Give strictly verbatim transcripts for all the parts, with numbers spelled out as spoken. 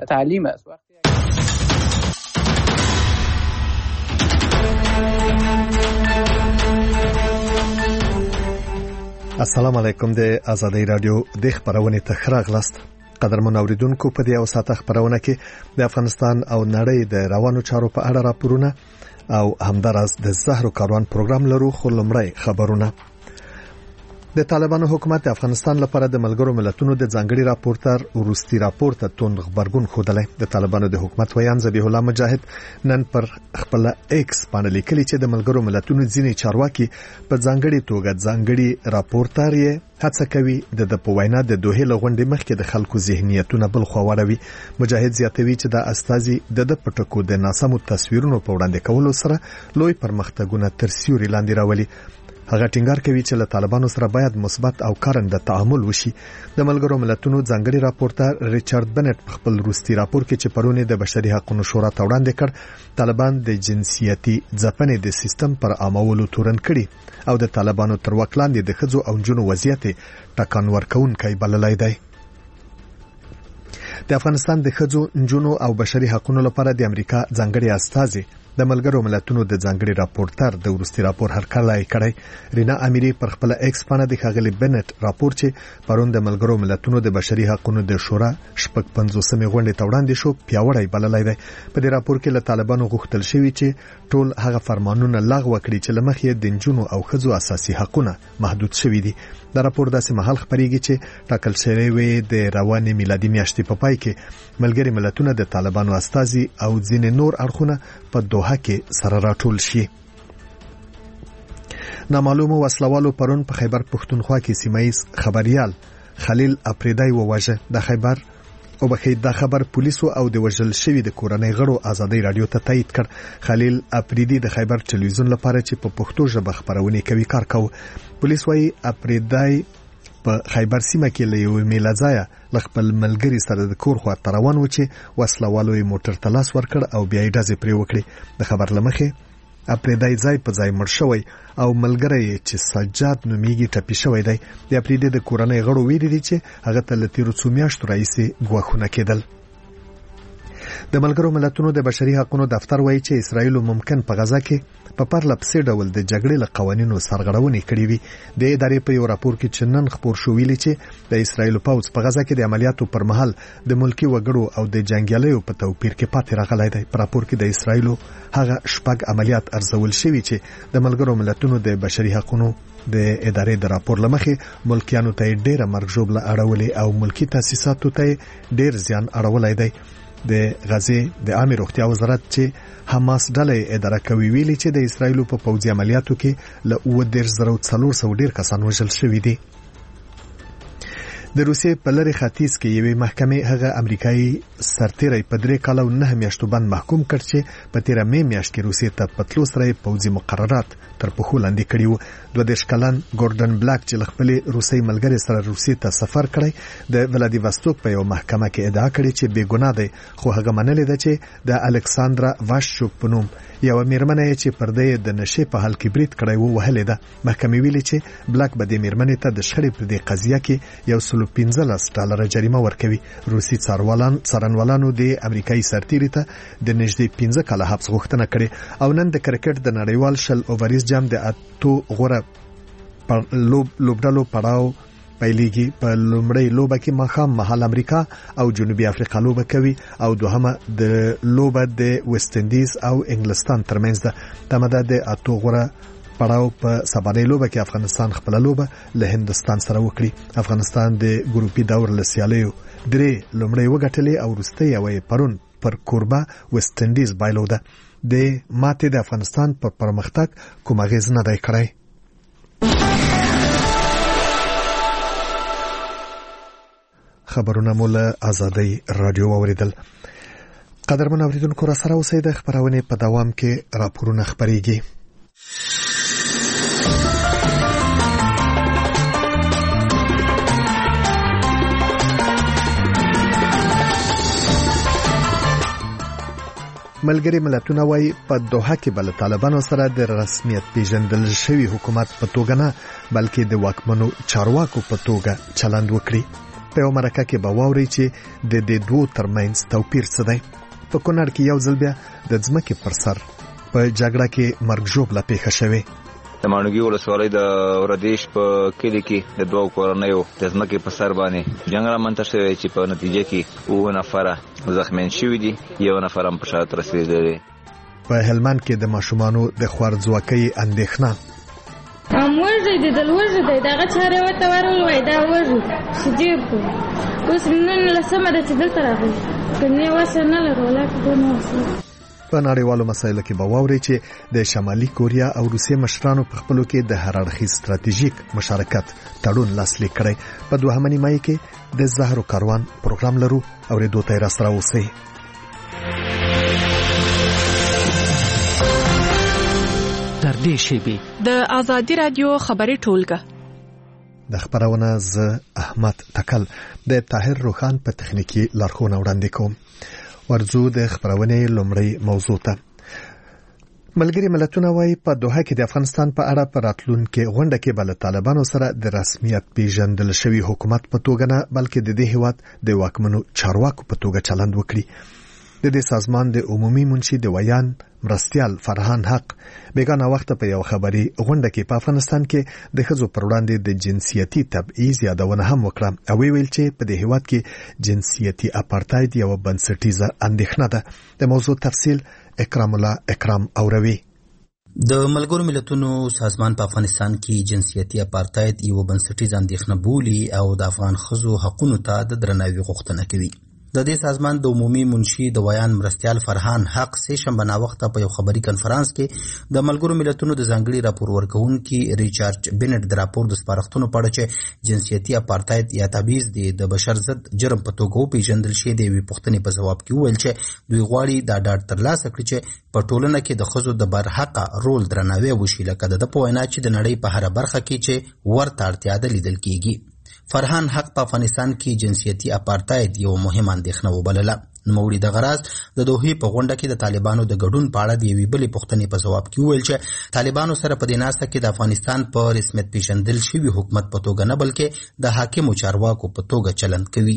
تعلیم است. السلام علیکم. د آزادۍ رادیو د خبرونې ته راغلاست. قدرمن اوریدونکو، په دې اوساته خبرونه کې د افغانستان او نړۍ د روانو چارو په اړه راپورونه او همدارس د زهرو کاروان پروګرام لرو. خو لومړی خبرونه. د طالبانو حکومت د افغانستان لپاره د ملګرو ملتونو د ځانګړي راپورټر وروستي راپور ته توند خبرګون خوده. د طالبانو د حکومت ویان ذبیح الله مجاهد نن پر خپل ایکس باندې لیکلي چې د ملګرو ملتونو ځینې چارواکي په ځانګړي توګه ځانګړي راپورټر یې هڅه کوي د په وینا د دوه لغونډې مخکې د خلکو ذهنیتونه بل خو وروي. مجاهد زیاتوي چې د استازي د پټکو د ناسمو تصویرونو په وړاندې کولو سره لوی پرمختګونه تر سیوري لاندې راولي. هغه ټینګار کوي چې له طالبانو سره باید مثبت او کارنده تعامل وشي. د ملګرو ملتونو ځانګړي راپورټر ریچارډ بنټ په خپل وروستي راپور کې چې پرونه د بشري حقوقو شورا ته وړاندې کړ، طالبان د جنسیتي ځپنې د سیستم پر عامولو تورن کړي او د طالبانو تر واک لاندې د ښځو او نجونو وضعیت ټکان ورکوونکی بللی دی. د افغانستان د ښځو، نجونو او بشري حقوقو لپاره د امریکا ځانګړي استازي د ملګرو ملتونو د ځانګړي راپورټر د وروستي راپور هرکلی کړی. رینا امیری پر خپل ایکس باندې د خغلی بنټ راپور چې پرون د ملګرو ملتونو د بشري حقوقو د شورا شپږ پنځوسمې غونډې ته وړاندې شو پیاوړی بللی دی. په دې راپور کې له طالبانو غوښتل شوی چې ټول هغه فرمانونه لغوه کړي چې لمخ یې د نجونو او ښځو اساسي حقوقونه محدود شوي دي. دا راپور داسې مهال خبريږي چې ټاکل شوی وي د روانې میلادي میاشتې په پای کې ملګري ملتونه د طالبانو استازي او ځینې نور اړخونه په دوحه کې سره راټول شي. نامعلومو وسلوالو پرون په خیبر پښتونخوا کې سیمایز خبريال خلیل اپریدای وواژه. د خیبر او بخې د خبر پولیسو او د وژل شوی د کورنۍ غړو آزادۍ رادیو ته تایید کړ. خلیل اپریدی د خیبر ټلویزیون لپاره چې په پښتو ژبه خبرونه کوي کار کوي. پولیس وايي اپریدای په خیبر سیمه کې له یو میلازایا خپل ملګری سره د کور خوا تروان و چې وسلوالو یې موټر ته لاس ورکړ او بیا یې ډزې پرې وکړې. د خبر لمخې اپریدای ځای په ځای مړ شوی او ملګری چې سجاد نومیږي ټپي شوی دی. د اپریدی د کورنۍ غړو ویلي دي چې هغه ته له تیرو څو میاشتو راهیسې ګواښونه کېدل. د ملګرو ملتونو د بشري حقوقو دفتر وایي چې اسرائیل ممکن په غزا کې په پرله پسې ډول د جګړې له قوانینو سرغړونې کړې وي. د ادارې په یو راپور کې چې نن خبر شو ویلي چې د اسرائیل پوځ په غزا کې د عملیاتو پر مهال د ملکی وګړو او د جنگیالیو په توپیر کې پاتې راغلی دی. په راپور کې د اسرائیل هغه شپږ عملیات ارزول شوي چې د ملګرو ملتونو د بشري حقوقو د ادارې د راپور لمخې ملکیانو ته ډېره مرګ ژوبله اړولې او ملکی تاسیساتو ته ډېر زیان اړولای دی. د غزې د عامه روغتیا وزارت چې حماس ډلې اداره کوي ویلي چې د اسرائیل په پوځي عملیاتو کې له اوه دېرش زره څلور سوه ډیر کسان وژل شوي دي. د روسیې په لری ختیځ کې یوې محکمې هغه امریکایي سرتیری په درې کال او نه میاشتو باندې محکوم کړ چې په تیر مې میاشت کې روسیې ته په تلو سره پوځي مقررات تر پخو لاندې کړي وو. دوه دېرش کلن ګوردن بلاک چې خپل روسي ملګری سره روسیې ته سفر کړی د ولادیواستوک په یو محکمه کې ادعا کړې چې بې ګناه دی، خو هغه منلې ده چې د الکساندرا واشچوک په نوم یو میرمنه چې پردې د نشې په حال کې برید کړی وو وهلې ده. محکمې ویلي چې بلاک به د میرمنې ته د شخړې پر دې قضیه کې یو سل او پنځلس ډالر جریمه ورکوي. روسي څارنوالان څارنوالانو د امریکایي سرتیری ته د نږدې پنځه کاله حبس غوښتنه کړې او نن د کرکټ د نړیوال شل اووریز جام د اتو غوره پر لوب لوبډالو پړاو پیلېږي. په لومړۍ لوبه کې ماښام مهال امریکا او جنوبي افریقا لوبه کوي او دوهمه د لوبه د ویسټ انډیز او انګلستان ترمنځ ده. تمه د اتو غوره پړاو په سبانې لوبه کې افغانستان خپل لوبه له هندستان سره وکړي. افغانستان د ګروپي دور لسیالیو درې لومړی وګټلې او وروستۍ یې پرون پر کوربه ویسټ انډیز بایلوده. د ماته د افغانستان پر پرمختګ کوم اغیز نه دی کړی. خبرونه مول آزادۍ رادیو اوریدل. قدرمن اوریدونکو را سره اوسئ. د خبرونه په دوام کې راپورونه خبريږي. ملګری ملتونه وايي په دوحه کې بل طالبانو سره د رسمیت پیژندل شوی حکومت په توګه نه بلکې د واکمنو چارواکو په توګه چلند وکړي. په یو مرکه کې به واورئ چې د دې دوو ترمنځ توپیر څه دی. په کونړ کې یو ځل بیا د ځمکې پر سر په جګړه کې مرګ ژوبله پیښه شوې. د ماڼوګي ولسوالۍ د وردیش په کلي کې د دوه کورنیو د ځمکې په سر باندې جنګ رامنځته شوی چې په نتیجه کې اووه نفره زخمیان شوي دي، یو نفر هم په شهادت رسېدلی. په هلمند کې د ماشومانو د خوارځواکۍ اندېښنه. هم وږی دی، دل وږی دی، دغه چارې ورته ورولوی دا وږي شدید دی. اوس نن لسمه ده چې دلته راغلي، که نه وسه نه لرو ولاکې نه وسه. په نړیوالو مسایلو کې به واورئ چې د شمالي کوریا او روسیې مشرانو په خپلو کې د هر اړخیز ستراتیژیک مشارکت تړون لاسلیک کړی. په دوهمه نیمایي کې د زهرو کاروان پروګرام لرو، اورېدو ته یې راسره اوسئ. تر دې شیبې د آزادي رادیو خبري ټولګه د خبرونه ز احمد تکل د طاهر روخان په تخنیکی لارښوونه وړاندې کوم. ورځو د خبرونې لومړی موضوع ته. ملګری ملتونه وايي په دوحه کې د افغانستان په اړه پر راتلونکي غونډه کې بل طالبانو سره د رسمیت پیژندل شوی حکومت په توګه نه بلکې د دې هیواد د واکمنو چارواکو په توګه چلند وکړي. د دې سازمان د عمومي منشي د ویان مرستیال فرهان حق بیگانه وخت په یو خبري غونډه کې په افغانستان کې د ښځو پر وړاندې د جنسیتي تبعیض یادونه هم وکړه او ویل چې په دې هیواد کې جنسیتي اپارټاید یو بنسټیزه اندېښنه ده. د موضوع تفصیل اکرام الله اکرام اوروي. د ملګرو ملتونو سازمان په افغانستان کې جنسیتي اپارټاید یو بنسټیزه اندېښنه بولي او د افغان ښځو حقوقو ته د درناوي غوښتنه کوي. د دې سازمان د عمومي منشي د ویان مرستیال فرهان حق سه شنبه نا وخت په یو خبري کانفرنس کې د ملګرو ملتونو د ځانګړي راپور ورکونکي ریچارډ بینټ د راپور د سپارښتنو په اړه چې جنسیتي اپارټاید یا تبعیض د بشر ضد جرم په توګه پیژندل شوی دی وی پوښتنې په جواب کې ویل چې دوی غواړي دا ډاډ ترلاسه کړي چې په ټولنه کې د ښځو د برحقه رول درناوی وشي، لکه د په وینا چې د نړۍ په هر برخه کې چې ورته اړتیا ده لیدل کیږي. فرهان حق په افغانستان کې جنسیتي اپارټاید یو مهم اندېښنه وبلله. نوموړي د غراز د دوحې په غونډه کې د طالبانو د ګډون په اړه د یوې بلې پوښتنې په جواب کې وویل چې طالبانو سره په دې ناسته کې د افغانستان په رسمیت پیژندل شوي حکومت په توګه نه بلکې د حاکمو چارواکو په توګه چلند کوي.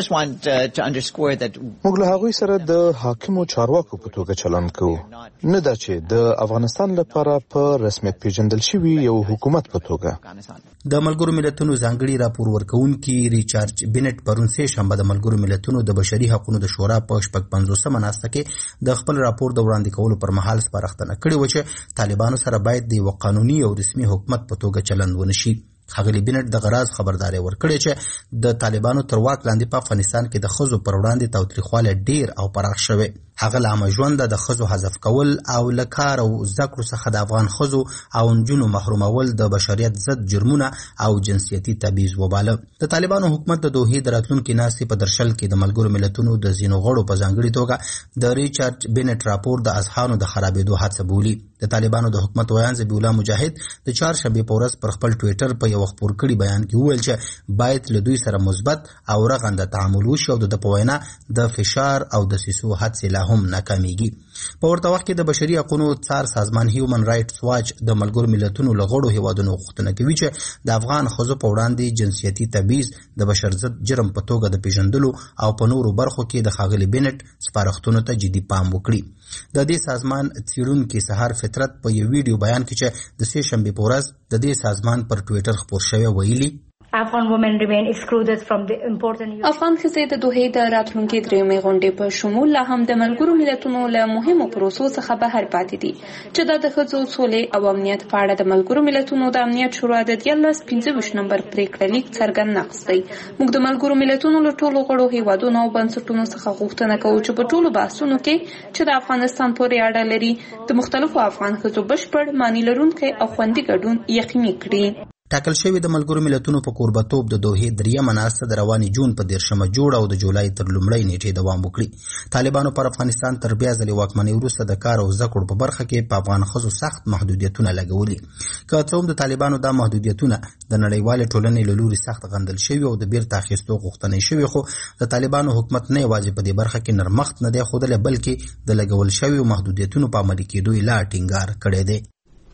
موږ له هغوی سره د حاکمو چارواکو په توګه چلند کوو، نه دا چې د افغانستان لپاره په رسمیت پیژندل شوي یو حکومت په توګه. د ملګرو ملتونو ځانګړي راپور ورکونکي ریچارډ بینټ پرون سه شنبه د ملګرو ملتونو د بشري حقوقو د شورا په شپږ پنځوسمه ناسته کې د خپل راپور د وړاندې کولو پر مهال سپارښتنه کړې و چې طالبانو سره باید د یو قانوني او رسمي حکومت په توګه چلند ونشي. ښاغلي بینټ د غراز خبرداري ورکړې چې د طالبانو تر واک لاندې په افغانستان کې د ښځو پر وړاندې تاوتریخوالی ډیر او پراخ شوی. هغه له عامه ژونده د ښځو حذف کول او له کار او زده کړو څخه د افغان ښځو او نجونو محرومول د بشریت ضد جرمونه او جنسیتي تبعیض وباله. د طالبانو حکومت د دوحې د راتلونکي ناستې په درشل کې د ملګرو ملتونو د ځینو غړو په ځانګړي توګه د ریچارډ بینټ راپور د اذهانو د خرابېدو هڅه بولي. د طالبانو د حکومت ویان ذبیح الله مجاهد د چهارشنبې په ورځ پر خپل ټویټر په یو خپور کړي بیان کې وویل چې باید له دوی سره مثبت او رغنده تعامل وشي او د په وینا د فشار او د سیسو هڅې لا هم ناکامیږي. په ورته وخت کې د بشري حقوقو څار سازمان هیومن رائټس واچ د ملګرو ملتونو له غړو هیوادونو غوښتنه کوي چې د افغان ښځو په وړاندې جنسیتي تبعیض د بشر ضد جرم په توګه د پیژندلو او په نورو برخو کې د ښاغلي بینټ سپارښتنو ته جدي پام وکړي. د دې سازمان څیړونکي سهار فطرت په یو ویډیو بیان کې چې د سه شنبې په ورځ د دې سازمان پر ټویټر خپور شوی ویلي افغان women remain excluded from the important افغان ښځې د دوحې د راتلونکي درېیمې غونډې په شمول لا هم د ملګرو ملتونو له مهمو پروسو څخه بهر پاتې دي چې دا د ښځو سولې او امنیت په اړه د ملګرو ملتونو د امنیت شورا د دیارلس پنځه ویشت نمبر پریکړه لیک څرګند نقض دی. موږ د ملګرو ملتونو له ټولو غړو هیوادونو او بنسټونو څخه غوښتنه کوو چې په ټولو بحثونو کې چې د افغانستان پورې اړه لري د مختلفو افغان ښځو بشپړ معنی لرونکی او خوندي ګډون یقیني کړي. ټاکل شوی د ملګرو ملتونو په کوربتوب د دوحې دریمه ناسته د رواني جون په دیرشمه جوړه او د جولای تر لومړۍ نیټې دوام وکړي. طالبانو پر افغانستان تر بیا ځلې واکمنۍ وروسته د کار او زده کړو په برخه کې په افغان ښځو سخت محدودیتونه لګولي. که څه هم د طالبانو دا محدودیتونه د نړیوالې ټولنې له لوري سخت غندل شوي او د بیرته اخیستو غوښتنې شوي، خو د طالبانو حکومت نه یوازې په دې برخه کې نرمښت نه دی ښودلی بلکې د لګول شویو محدودیتونو په عملي کېدو یې لا ټینګار کړی دی.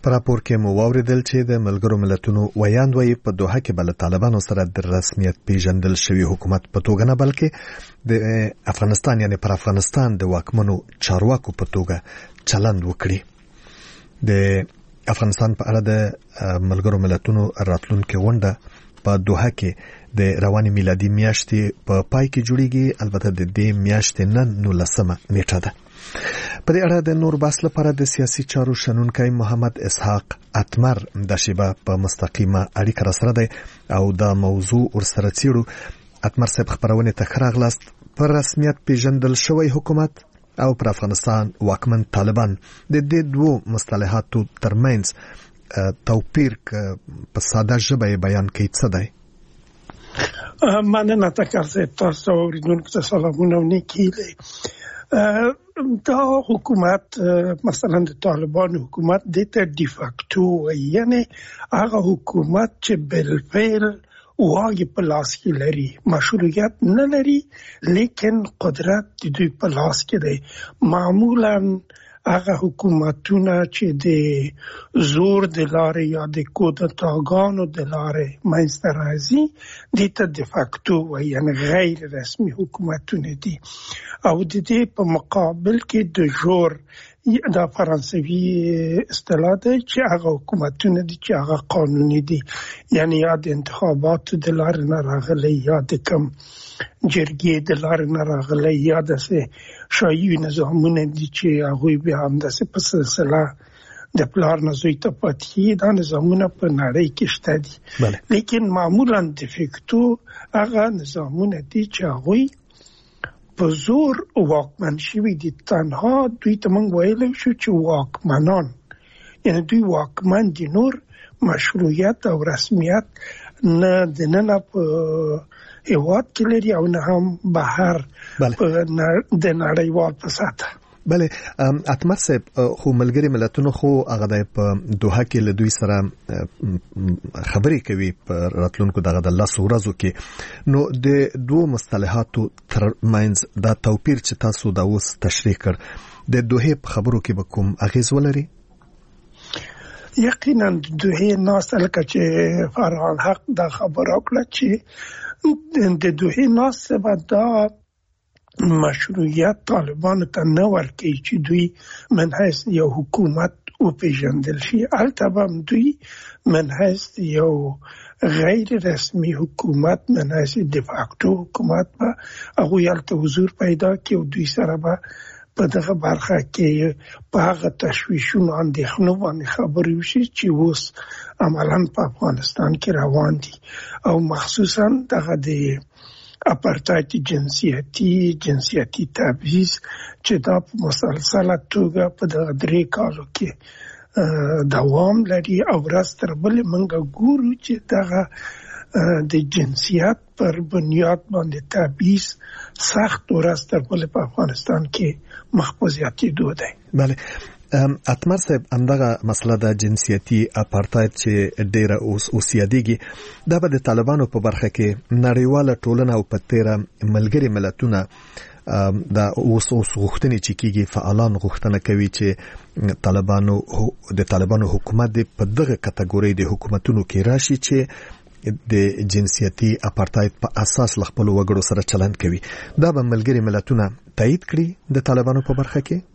په راپور کې مو واوریدل چې د ملګرو ملتونو ویاند وایي په دوحه کې بل طالبانو سره د رسمیت پیژندل شوی حکومت په توګه نه بلکې د افغانستان یعنی پر افغانستان د واکمنو چارواکو په توګه چلند وکړي. د افغانستان په اړه د ملګرو ملتونو راتلونکي غونډه په دوحه کې د رواني میلادي میاشتې په پا پای کې جوړیږي. البته د دې میاشتې نن نولسمه نیټه ده. په دې اړه د نور بحث لپاره د سیاسي چارو شنونکی محمد اسحاق اتمر د شیبه په مستقیمه اړیکه را سره دی او دا موضوع ورسره څیړو. اتمر صاحب خبرونه ته ښه راغلاست. پر رسمیت پیژندل شوی حکومت او پر افغانستان واکمن طالبان د دې دوو مصطلحاتو ترمنځ توپیر په ساده ژبه بیان کوي څه دی؟ مننه تکر صاحب، تاسو اوریدونکو ته سلامونه او نیکي هیلې. دا حکومت مثلا د طالبان حکومت د ډی فاکتو یعنی هغه حکومت چې بالفعل واګي په لاس کې لري، مشروعیت نه لري لیکن قدرت د دوی په لاس کې دی. معمولا هغه حکومتونه چې د زور د لارې یا د کودتاګانو د لارې منځته راځي دي ته د فاکتو یعنی غیر رسمي حکومتونه دي. او د دې په مقابل کې د جور دا فرانسوي اصطلاح ده چې هغه حکومتونه دي چې هغه قانوني دي، یعنی یا د انتخاباتو د لارې نه راغلي یا د کم جرګې د لارې نه راغلي یا داسې شاهي نظامونه دي چې هغوی بیا همداسې په سلسله د پلار نه زوی ته پاتې. دا نظامونه په نړۍ کې شته دي لیکن معمولا د فیکتو هغه نظامونه دي چې هغوی په زور واکمن شوي دي. تنها دوی ته موږ ویلی شو چې واکمنان یعنی دوی واکمن دي، نور مشروعیت او رسمیت نه د ننه په هیواد کې لري او نه هم بهر د نړیوال په سطح. بله اتمر صاحب، خو ملګری ملتونو خو هغه د په دوحه کې له دوی سره خبرې کوي په راتلونکو دغه د لسو ورځو کې، نو د دوه مصطلحاتو ترمنځ دا توپیر چې تاسو دا اوس تشریح کړ د دوحې په خبرو کې به کوم اغیز ولري؟ یقینا د دوحې ناسته لکه چې فرحان حق دا خبره وکړه چې د دوحې ناسته به دا مشروعیت طالبانو ته نه ورکوي چې دوی من حیث یو حکومت وپیژندل شي. هلته به هم دوی من حیث یو غیر رسمي حکومت من حیث د فاکتو حکومت به هغوی هلته حضور پیدا کړي او دوی سره به په دغه برخه کې په هغه تشویشونو اندېښنو باندې خبرې وشي چې اوس عملاً په افغانستان کې روان دي او مخصوصاً دغه د اپارتاید جنسیتی جنسیتی تبعیض چې دا په مسلسله توګه په دغه درې کالو کې دوام لري او ورځ تر بلې موږ ګورو چې دغه د جنسیت پر بنیاد باندې تبعیض سخت ورځ تر بلې په افغانستان کې مخ په زیاتېدو دی. بله اتمر صاحب، همدغه مسله د جنسیتي اپارتاید چې ډیره اوس اوس یادېږي دا به د طالبانو په برخه کې نړیواله ټولنه او په تیره ملګري ملتونه دا اوس اوس غوښتنې چې کېږي فعالان غوښتنه کوي چې طالبانو د طالبانو حکومت په دغه کټګورۍ د حکومتونو کې راشي چې د جنسیتي اپارتاید په اساس ل خپلو وګړو سره چلند کوي. دا به ملګري ملتونه تایید کړي د طالبانو په برخه کې؟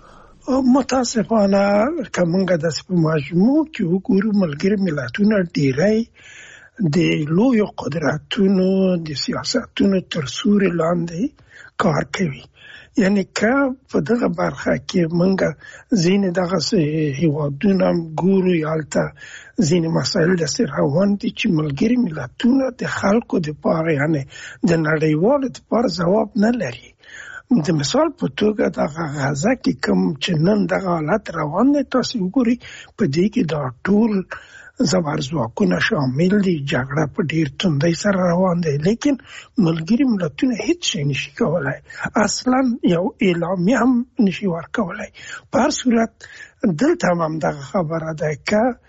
متاسفانه که موږ داسې په مجموع کې وګورو ملګري ملتونه ډیری د لویو قدرتونو د سیاستونو تر سوري لاندې کار کوي. یعنی که په دغه برخه کې موږ ځینې دغه هیوادونه ګورو هلته ځینې مسایل داسې روان دي چې ملګري ملتونه د خلکو دپاره یعنی د نړیوالو دپاره ځواب نه لري. د مثال په توګه دغه غزه کې کوم چې نن دغه حالت روان دی، تاسو وګورئ په دې کې دا ټول زبرځواکونه شامل دي، جګړه په ډیر توندۍ سره روان دی لیکن ملګري ملتونه هیڅ شی نشي کولای، اصلا یو اعلامیه هم نشي ورکولای. په هر صورت دلته هم دغه خبره ده که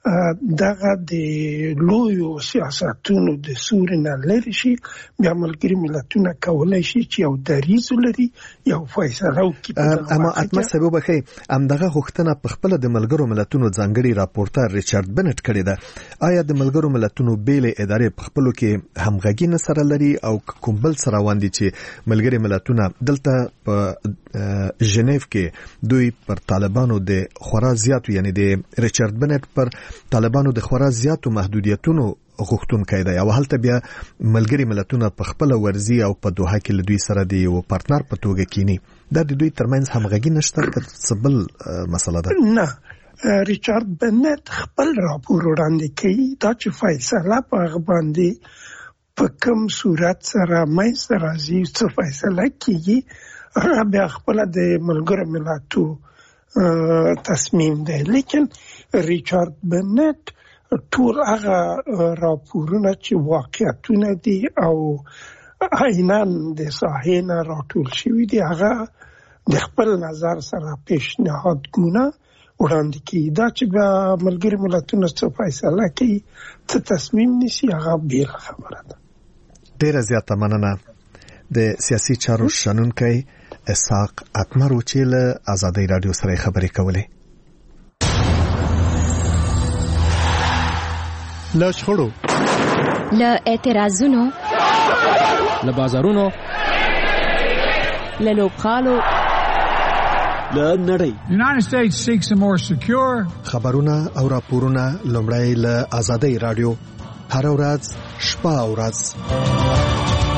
دغه د لویو سیاستونو د سوري نه لري شي بیا ملګري ملتونه کولای شي چې یو دریځ ولري یو فیصله وکړي. اما اتمه سبب خي همدغه غوښتنه په خپل د ملګرو ملتونو ځانګړي راپورټر ریچارډ بنټ کړی ده. آیا د ملګرو ملتونو بیل ادارې په خپلو کې همغږي نه سره لري او کوم بل سره واندي چې ملګري ملتونه دلته په ژنیف کې دوی پر طالبانو د خورا زیاتو یعنی د ریچارډ بنټ پر طالبانو د خورا زیاتو محدودیتونو غوښتونکی دی او هلته بیا ملګري ملتونه په خپل ورزي او په دوحه کې له دوی سره دی یو پارتنر په توګه کینی. دا د دوی ترمنځ همغږي نشته که څه بل مسله ده؟ نه، ریچارډ بنټ خپل راپور وړاندې کوي دا چې فیصله په هغه باندې په کوم صورت سره منځته راځي څه فیصله کیږي هغه بیا خپل د ملګرو ملتونو تصمیم دی. لیکن ریچارډ بنټ ټول هغه راپورونه چې واقعیتونه دي او عیناً د ساحې نه راټول شوي دي هغه د خپل نظر سره پیشنهادونه وړاندې کوي. دا چې به ملګري ملتونه څه فیصله کوي څه تصمیم نیسي هغه بیل خبره ده. ډیره زیاته مننه. د سیاسي چارو شنونکی اسحاق اتمر چې له آزادۍ رادیو سره خبرې کولې. له شخړو، له اعتراضونو، له بازارونو، له لوبغالو، له نړۍ. United States seeks a more secure. خبرونه او راپورونه لومړی له آزادۍ رادیو هر ورځ شپه او ورځ.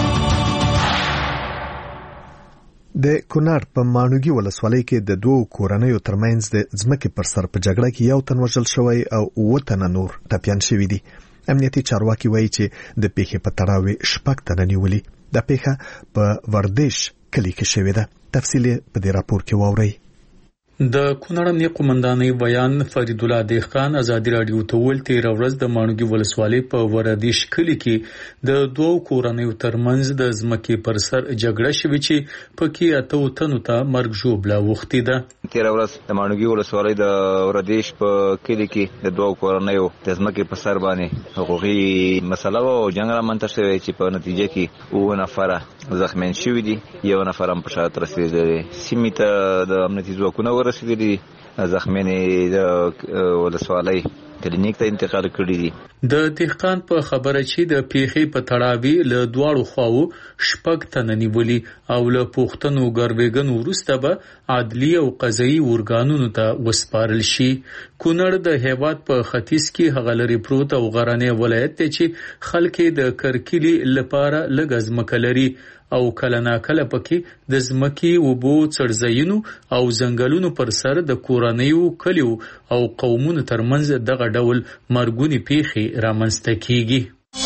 د کونړ په مانوګي ولسوالۍ کې د دوو کورنیو ترمنځ د ځمکې پر سر په جګړه کې یو تن وژل شوی او اووه تنه نور ټپیان شوي دي. امنیتي چارواکي وایي چې د پیښې په تړاو شپږ تنه نیولي. دا پیښه په وردیش کلي کې شوې ده. تفصیل په دې راپور کې واورئ. د کونړ امنیه قومندانۍ بیان فرید الله دهقان ازادي رادیو ته ویل تیر ورځ د مانوګي ولسوالۍ په وردیش کلي کې د دوو کورنیو ترمنځ د ځمکې پر سر جګړه شوې چې پکې اته تنو ته مرګ ژوبله وختي ده. تیر ورځ د مانوګي ولسوالۍ د وردیش په کلي کې د دوو کورنیو د ځمکې په سر باندې حقوقي مسله او جنګ رامنځته شوی چې په نتیجه کې اووه نفره زخمیان شوي دي. یو نفر هم په شهادت رسېدلی. سیمې ته د امنیتي ځواکونه رسیدلی زخمیان د ولسوالۍ کلینیک ته انتقال کړي دي. د دهقان په خبره چې د پیښې په تړاو له دواړو خواو شپږ تنه نیولي او له پوښتنو ګربېګن وروسته به عدلي او قضایي ورګانونو ته وسپارل شي. کونړ د هیواد په ختیځ کې هغه لري پروت او غرنی ولایت دی چې خلک د کرکیلي لپاره لږ ځمکه لري او کله نا کله پکې د ځمکې اوبو څړځایونو او ځنګلونو پر سر د کورنیو کلیو او قومونو ترمنځ دغه ډول مرګونې پیښې رامنځته کیږي.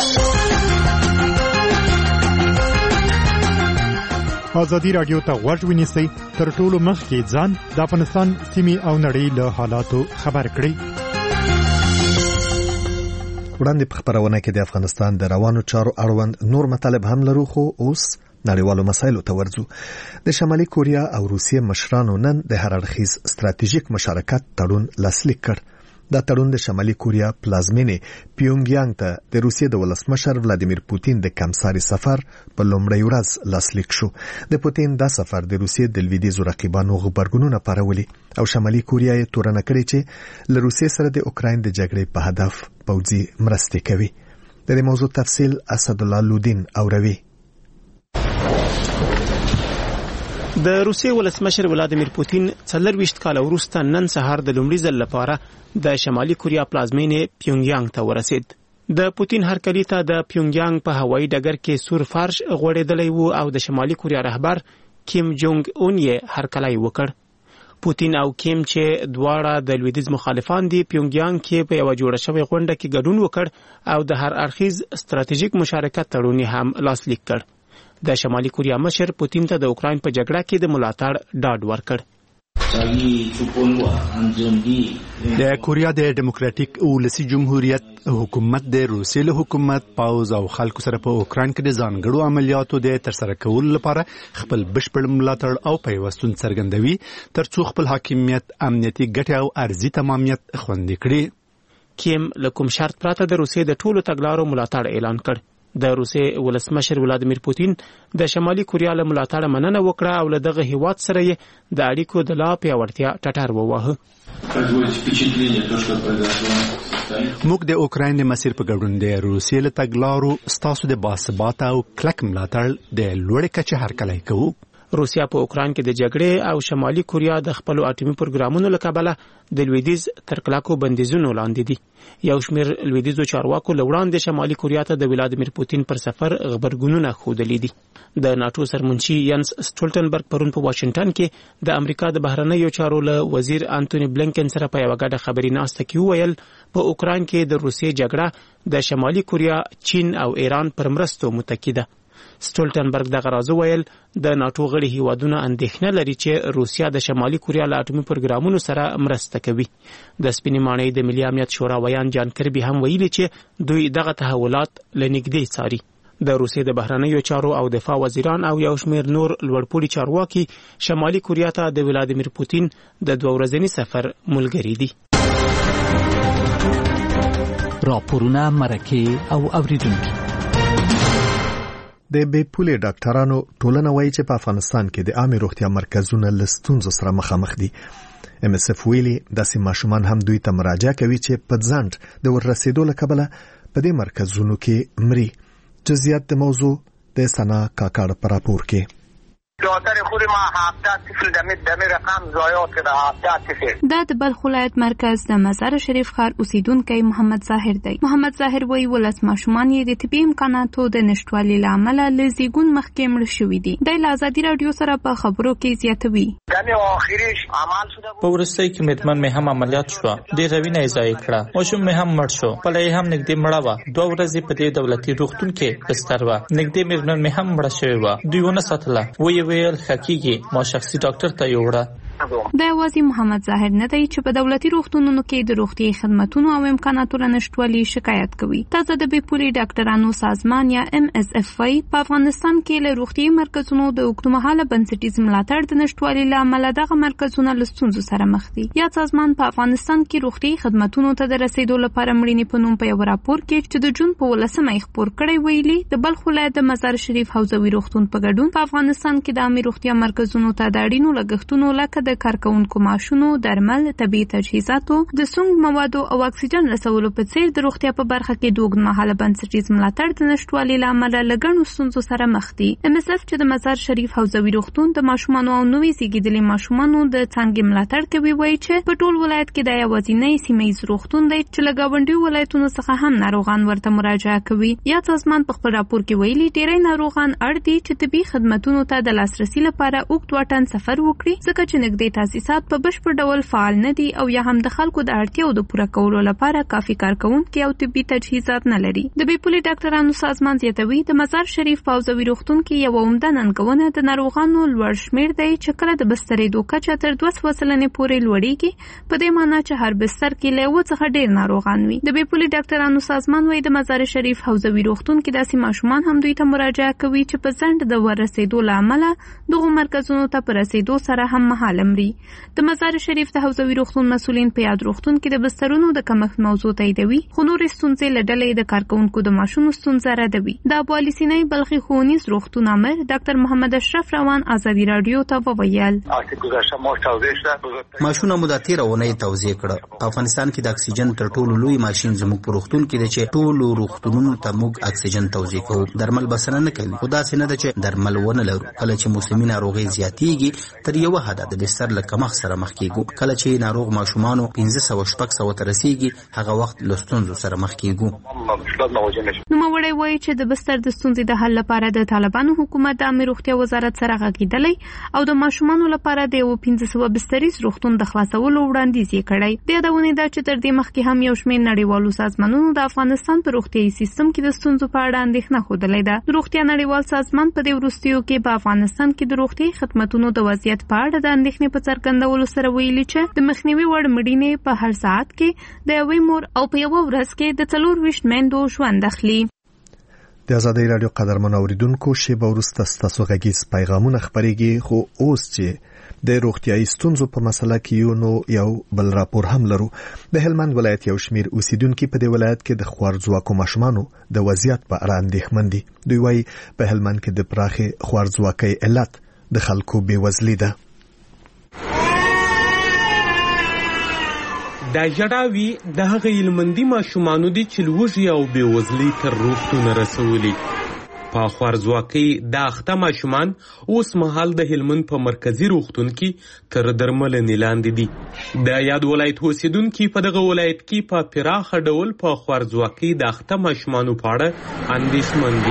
آزادي رادیو ته غوږ ونیسئ، تر ټولو مخکې ځان د افغانستان سیمې او نړۍ له حالاتو خبر کړئ. وړاندې په خبرونه کې د افغانستان د روانو چارو اړوند نور مطالب هم لرو، خو اوس نړیوالو مسایلو ته ورځو. د شمالي کوریا او روسیې مشرانو نن د هر اړخیز ستراتیژیک مشارکت تړون لاسلیک کړ. دا تړون د شمالي کوریا پلازمینې پیونګ یانګ ته د روسیې د ولسمشر ولادیمیر پوتین د کمساري سفر په لومړۍ ورځ لاسلیک شو. د پوتین دا سفر د روسیې د لویدیځو رقیبانو غبرګونونه پارولي او شمالي کوریا یې تورنه کړې چې له روسیې سره د اوکراین د جګړې په هدف پوځي مرستې کوي. د دې موضوع تفصیل اسد الله لودین اوروي. د روسیې ولسمشر ولادیمیر پوتین څلرويشت کال وروسته نن سهار د لومړي ځل لپاره د شمالي کوریا پلازمینې پیونګ یانګ ته ورسید. د پوتین هرکلی ته د پیونګ یانګ په هوایي ډګر کې سور فرش غوړېدلی وو او د شمالي کوریا رهبر کیم جونګ اون یې هرکلی وکړ. پوتین او کیم چې دواړه د لویدیځ مخالفان دي پیونګ یانګ کې په یو جوړه شوی غونډه کې ګډون وکړ او د هر اړخیز ستراتیژیک مشارکت تړون هم لاسلیک کړ. د شمالي کوریا مشر پوتین ته د اوکراین په جګړه کې د ملاتړ ډاډ ورکړ. د کوریا د ډیموکراټیک ولسی جمهوریت حکومت د روسیې له حکومت پاوز او خلکو سره په اوکراین کې د ځانګړو عملیاتو د ترسره کولو لپاره خپل بشپړ ملاتړ او پیوستون څرګندوي ترڅو خپل حاکمیت، امنیتي ګټې او ارزي تمامیت خوندي کړي. کیم له کوم شرط پرته د روسیې د ټولو تګلارو ملاتړ اعلان کړ. د روسیې ولسمشر ولادیمیر پوتین د شمالي کوریا له ملاتړ مننه وکړه او له دغه هیواد سره یې د اړیکو د لا پیاوړتیا ټټر وواهه. موږ د اوکراین د مسیر په ګډون د روسیې له تګلارو ستاسو د باثباته او کلک ملاتړ د لوړې کچې هرکلی کوو. روسیا په اوکراین کې د جګړې او شمالي کوریا د خپل اټومي پروګرامونو له کبله د لویدیز تر کلکو بندیزونو لاندې دي. یو شمېر لویدیزو چارواکو له وړاندې شمالي کوریا ته د ولادیمیر پوتین پر سفر غبرګونونه ښودلي دي. د ناتو سرمنشي ینس سټولټنبرګ پرون په واشنگټن کې د امریکا د بهرنیو چارو له وزیر انټونی بلینکن سره په یوه ګډه خبري ناسته کې وویل په اوکراین کې د روسیې جګړه د شمالي کوریا، چین او ایران پر مرستو متکی ده. سټولټنبرګ دغه راز وویل د ناتو غړي هیوادونه اندېښنه لري چې روسیا د شمالي کوریا له اټومي پروګرامونو سره مرسته کوي. د سپینې ماڼۍ د ملي امنیت شورا ویان جان کربي هم ویلي چې دوی دغه تحولات له نږدې څاري. د روسیې د بهرنیو چارو او دفاع وزیران او یو شمېر نور لوړپوړي چارواکي شمالي کوریا ته د ولادیمیر پوتین د دوه ورځني سفر ملګري دي. راپورونه، مرکې او اوریدونکي. د بې پولې ډاکټرانو ټولنه وایي چې په افغانستان کې د عامه روغتیا مرکزونه له ستونزو سره مخامخ دي. ام اس اف ویلي داسې ماشومان هم دوی ته مراجعه کوي چې په ځنډ د وررسېدو له کبله په دې مرکزونو کې مري. جزئیات د موضوع د سنا کاکړ په راپور کې. دکتر خود ما هفتاد صفر دمی دمی رقم ضایعات کده هفتاد صفر. دا د بلخ ولایت مرکز د مزار شریف ښار اوسیدونکی محمد ظاهر دی. محمد ظاهر وایي ولس ماشومان یې د طبي امکاناتو د نشټوالي له امله له زیږون مخکې مړه شوي دي. دی له ازادي راډیو سره په خبرو کې زیاتوي. دمې آخریش عمل شده په وروستۍ کې مېرمن مې هم عملیات شوه، ډېره وینه یې ضایع کړه، ماشوم مې هم مړ شو، خپله یې هم نږدې مړه وه. دوه ورځې په دې دولتي روغتون کې بستر وه، نږدې مېرمن مې هم مړه شوې وه، دوی ونه ساتله. ویې ویل ښه کېږي، ما شخصي ډاکټر ته یوړه. دا یوازې محمد ظاهر نه دی چې په دولتي روغتونونو کې د روغتیايي خدماتو او امکاناتو له نشټوالي شکایت کوي. تازه د بې پولې ډاکټرانو سازمان یا ام اس اف وايي په افغانستان کې له روغتیايي مرکزونو د اوږدمهاله بنسټیز ملاتړ د نشټوالي له امله دغه مرکزونه له ستونزو سره مخ دي. یا سازمان په افغانستان کې روغتیايي خدماتو ته د رسیدو لپاره مړینې په نوم په یو راپور کې چې د جون په ولسمه یې خپور کړی ویلي د بلخ ولایت د مزار شریف حوزوي روغتون په ګډون په افغانستان کې د عامه روغتیا مرکزونو ته د اړینو لګښتونو لکه د کارکونکو ماشونو، درمل، طبي تجهیزاتو، د سونګ موادو او اکسیجن رسولو په څیر د روغتیا په برخه کې د اوږدمهاله بنسټیز ملاتړ د نشټوالي له امله له ګڼو ستونزو سره مخ دي. ام اس اف چې د مزار شریف حوزوي روغتون د ماشومانو او نوي زیږیدلي ماشومانو د څانګې ملاتړ کوي وایي چې په ټول ولایت کې د یوازینی سیمه ییز روغتون دی چې له ګاونډیو ولایتونو څخه هم ناروغان ورته مراجعه کوي. یا سازمان په خپل راپور کې ویلي ډېری ناروغان اړ دي چې طبي خدماتو ته د لاسرسي لپاره اوږد واټن سفر وکړي ځکه چې نږدې تاسیسات په بشپړ ډول فعال نه دي او یا هم د خلکو د اړتیاو د پوره کولو لپاره کافي کارکونکي او طبي تجهیزات نه لري. د بې پولې ډاکټرانو سازمان زیاتوي د مزار شریف حوزوي روغتون کې یو عمده ننګونه د ناروغانو لوړ شمېر دی چې کله د بسترېدو کچه تر دوه سوه سلنې پورې لوړېږي، په دې معنی چې هر بستر کې له یوه څخه ډېر ناروغان وي. د بې پولې ډاکټرانو سازمان وایي د مزار شریف حوزوي روغتون کې داسې ماشومان هم دوی ته مراجعه کوي چې په ځنډ د وررسېدو له امله دغو مرکزونو ته په رسېدو سره هم مهاله مري. د مزار شریف د حوزوي روغتون مسؤلین په یاد روغتون کې د بسترونو د کمښت موضوع تاییدوي، خو نورې ستونزې له ډلې د کارکونکو د معاشونو ستونزه ردوي. د ابو علي سینای بلخي ښوونیز روغتون امر ډاکټر محمد اشرف روان ازادي راډیو ته وویل ماشونه مو د تیره اونۍ توضیح کړه. په افغانستان کې د اکسیجن تر ټولو لوی ماشین زموږ په روغتون کې دی چې ټولو روغتونونو ته موږ اکسیجن توضیح کوو. درمل بسنه نه کوي، خو داسې نه ده چې درمل ونه لرو. کله چې موسمي ناروغۍ زیاتېږي تر یوه حده د بستر له کمښت سره مخ کېږو. کله چې ناروغ ماشومانو پنځه سوه شپږ سوه ته رسېږي هغه وخت له ستونزو سره مخ کېږو. نوموړی وایي چې د بستر د ستونزې د حل لپاره د طالبانو حکومت د عامه روغتیا وزارت سره غږېدلی او د ماشومانو لپاره د یو پنځه سوه بستریز روغتون د خلاصولو وړاندیز یې کړی. د یادونې ده چې تر دې مخکې هم یو شمېر نړیوالو سازمانونو د افغانستان په روغتیايي سیستم کې د ستونزو په اړه اندېښنه ښودلې ده. د روغتیا نړیوال سازمان په دې وروستیو کې په افغانستان کې د روغتیايي خدماتو د وضعیت په اړه د اندېښنې په څرګندولو سره ویلي چې د مخنیوي وړ مړینې په هر ساعت کې د یوې مور او په یوه ورځ کې د څلور ویشت میندو ژوند اخلي. د ازادي راډیو قدرمن اوریدونکو شیبه وروسته ستاسو غږیز پیغامونه خپرېږي، خو اوس چې د روغتيایي ستونزو په مسله کې یو نو یو بل راپور هم لرو. د هلمند ولایت یو شمیر اوسیدونکو په دې ولایت کې د خوارځواکو ماشومانو د وضعیت په اړه اندېښمن دي. دوی وايي په هلمند کې د پراخي خوارځواکۍ علت د خلکو بېوزلي ده. دا جړاوي د هغه هلمندي ماشومانو دي چې لوږې او بېوزلۍ تر روغتونه رسولي. په خوارځواکۍ د اخته ماشومان اوس مهال د هلمند په مرکزي روغتون کې تر درملنې لاندې دي. د یاد ولایت اوسیدونکي په دغه ولایت کې په پراخه ډول په خوارځواکۍ د اخته ماشومانو په اړه اندېښمن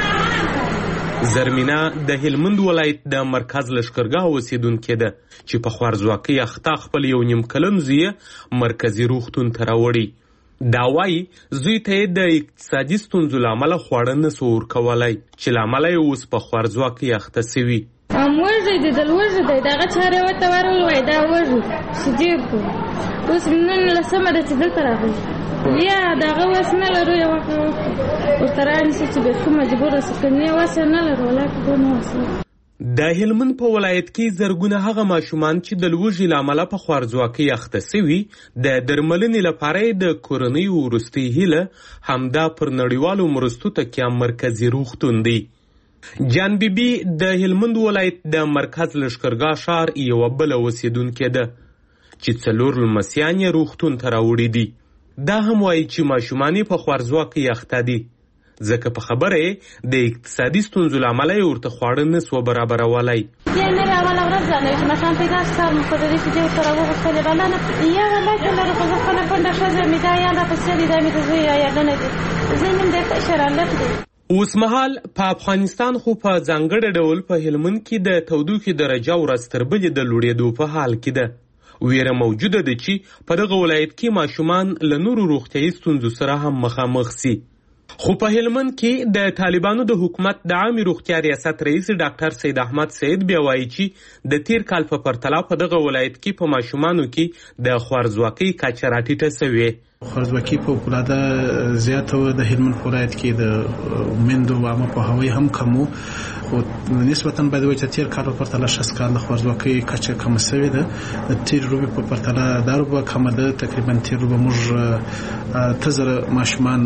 دي. زرمینا د هلمند ولایت د مرکز لښکرګاه اوسیدونکې ده چې په خوارځواکۍ اخته خپل یو نیم کلن زوی مرکزي روغتون ته راوړي. دا وایي زوی ته یې د اقتصادي ستونزو له امله خواړه نسو ورکولی چې له امله یې اوس په خوارځواکۍ اخته سوي. ام وږی دی د لوږې دی دغه چارې ورته ورغلل وایي دا وږي شیدې کوو. اوس نن لسمه ده چې دلته راغلي یا دغه وس نه لرو یو ورته رانیسي چې بېخي مجبوره سو که نه وس یې نه لرو ولاکې به نه وس. د هلمند په ولایت کې زرګونه هغه ماشومان چې د لوږې له امله په خوارځواکۍ اخته سوي د درملنې لپاره یې د کورنۍ وروستۍ هیله همدا پر نړیوالو مرستو تکیه مرکزي روغتون دی. جان بیبي د هلمند ولایت د مرکز لښکرګاه ښار یوه بله اوسیدونکې ده چې څلور لمسیان یې روغتون ته راوړي دي. دا هم وایي چې ماشومان یې په خوارځواکۍ اخته دي ځکه په خبره یې د اقتصادي ستونزو له امله یې ورته خواړه نسوه برابرولی. یعنې اوله ورځ زه چې ماشوم پیدا شم خو د دې شیدې ورته راوغوښتلې بلنه یا والله که لرو خو زه خپله پنډه ښځه مې دا یا راپسې دي دا مې د زوی یادونه دي زه نیم دی شرالک دی. اوس مهال په افغانستان خو په ځانګړي ډول په هلمند کې د تودوخې درجه ورځ تر بلې د لوړېدو په حال کې ده. ویره موجوده ده چې په دغه ولایت کې ماشومان له نورو روغتیایي ستونزو سره هم مخامخ سي. خو په هلمند کې د طالبانو د حکومت د عامې روغتیا ریاست رئیس ډاکټر سید احمد سید بیا وایي چې د تیر کال په پرتله په دغه ولایت کې په ماشومانو کې د خوارځواکۍ کچه راټیټه سوې. خوارځواکۍ فوقالعاده زیاته وه د هلمند په ولایت کې د میندو عامه پوهاوی هم کم و خو نسبتا باید وایي چې تیر کال په پرتله شصت کال د خوارځواکۍ کچه کمه سوې ده. د تیر روبې په پرتله دا روبه کمه ده. تقریبا تیر روبه موږ اته زره ماشومان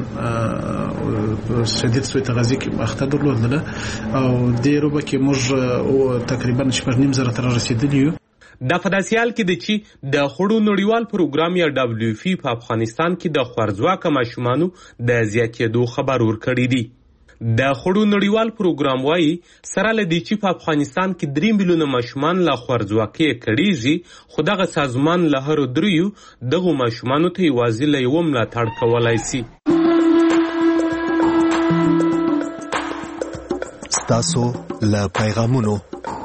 شدید سوء تغذیه کې اخته درلودله او دې روبه کې موږ تقریبا شپږ نیم زره ته رسېدلي یو. دا په داسې حال کې ده چې د خوړو نړیوال پروګرام یا ډبلیو اف په افغانستان کې د خوارځواکه ماشومانو د زیاتېدو خبر ورکړی دی. د خوړو نړیوال پروګرام وایي سره له دې چې په افغانستان کې درې میلیونه ماشومان له خوارځواکۍ کړېږي خو دغه سازمان له هرو دریو دغو ماشومانو ته یوازې له یوه ملاتړ کولی سي. ستاسو له پیغامونو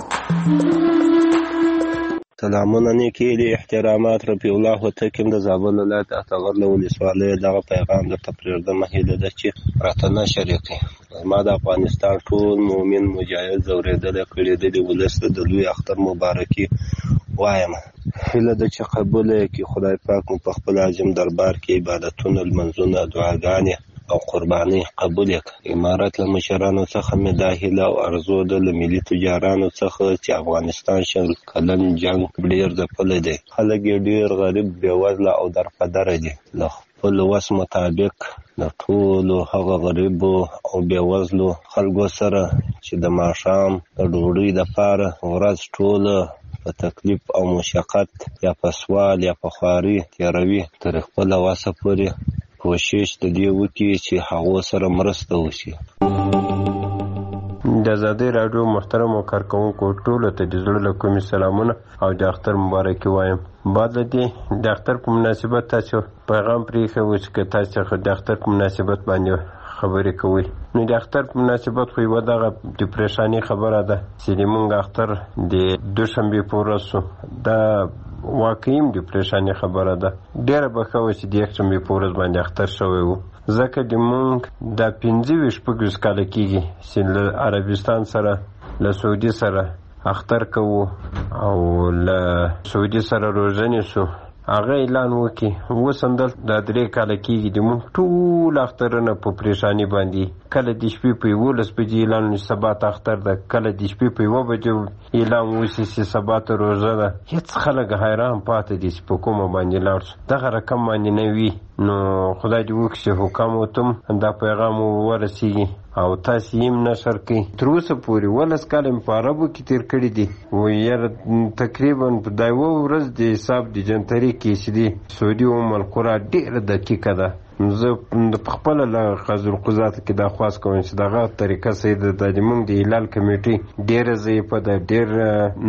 سلامونه نیکې دي احترامات رفیع الله هوتک د زابل ولایت اټغر له ولسوالۍ دغه پیغام درته پرېږدم هیله ده چې راته نشر یې کړي. ما د افغانستان ټول مؤمن مجاهد ځورېدلی کړېدلي ولس ته د لوی اختر مبارکي وایم. هیله ده چې قبوله یې کړي خدای پاک مو په خپل عظیم دربار کې عبادتونه لمنځونه دعاګانې او قرباني قبول کړي. امارت له مشرانو څخه مې دا هیله او ارزو ده له ملي تجارانو څخه چې افغانستان شل کلن جنګ ډېر ځپلی دی. خلک یې ډېر غریب بېوزله او درپدره دي. له خپل وس مطابق د ټولو هغه غریبو او بېوزلو خلکو سره چې د ماښام د ډوډۍ دپاره ورځ ټوله په تکلیف او مشقت یا په سوال یا په خواري تېروي تر خپله وسه پورې کوشش د دې وکړي چې هغو سره مرسته وشي. د ازادۍ راډیو محترمو کارکوونکو ټولو ته د زړه له کومې سلامونه او د اختر مبارکي وایم. بعد له دې د اختر په مناسبت تاسو پیغام پرېښی و چې که تاسو د اختر په مناسبت باندې خبرې کوئ نو د اختر په مناسبت خو یوه دغه د پریشاني خبره ده چې زموږ اختر د دوشنبې په ورځ شو. دا واقعي د پریشاني خبره ده. ډېره به ښه وه چې د یکشنبې په ورځ باندې اختر شوی و ځکه د مونږ دا پنځه ویشت شپږ ویشت کاله کېږي چې له عربستان سره له سعودي سره اختر کوو او له سعودي سره روژه نیسو هغه اعلان وکړي اوس هم دلته دا درې کاله کېږي د موږ ټول اخترونه په پریشاني باندې کله د شپې په یولس بجې اعلان وشي سبا ته اختر ده کله د شپې په یوه بجې اعلان وشي چې سبا ته روژه ده هېڅ خلک حیران پاتې دي چې په کومه باندې لاړ شو دغه رقم باندې نه وي نو خدای دې وکړي چې حکام وتم دا پیغام ورسیږي او تاسو یې نشر کړئ تر اوسه پورې ولس کاله مې په عربو کې تېر کړي دي و یاره تقریبا په دا یوه ورځ د حساب د جنتري کې چې دی سعودي ام القرا ډېره دقیقه ده زه په خپله له قاضي القضات کې دا خواست کوم چې دغه طریقه صحیح ده د موږ د هلال کمیټې ډېره ضعیفه ده ډېر